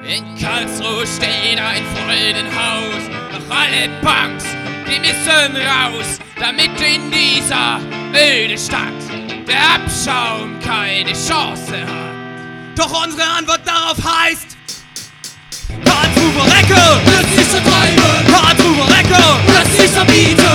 In Karlsruhe steht ein Freudenhaus, doch alle Punks, die müssen raus, damit in dieser öde Stadt der Abschaum keine Chance hat. Doch unsere Antwort darauf heißt Karlsruher Recke, lass dich so treiben, Karlsruher Recke, lass dich so bieten.